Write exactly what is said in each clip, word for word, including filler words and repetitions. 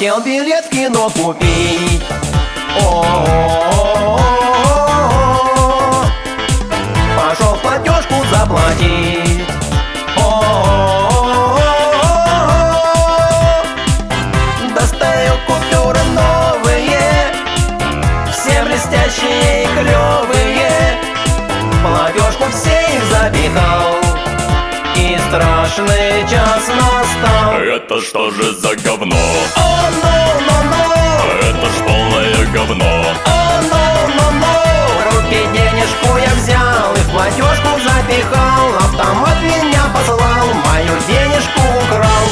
Хотел билет в кино купить. О-о-о-о-о. Пошел в платежку заплатить. О-о-о-о-о. Достаю купюры новые, все блестящие и клевые. Платежку все их запихал, и страшный час настал. Это что же за говно? О, но, но, но. Это ж полное говно. О, но, но, но. В руки денежку я взял и в платежку запихал. Автомат меня послал, мою денежку украл.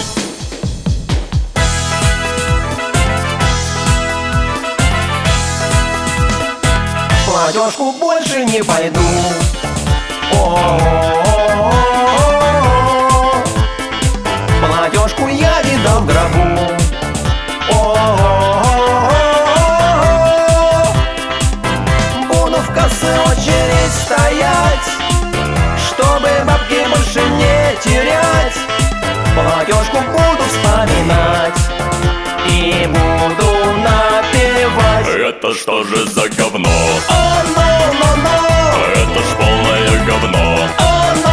В платежку больше не пойду. О-о-о-о-о. Платежку я видал в гробу. О-о-о-о-о. Буду в кассе очередь стоять, чтобы бабки больше не терять. Платежку буду вспоминать и буду напевать. Это что же за говно? О, но, но, но. Это ж полное говно. О, но,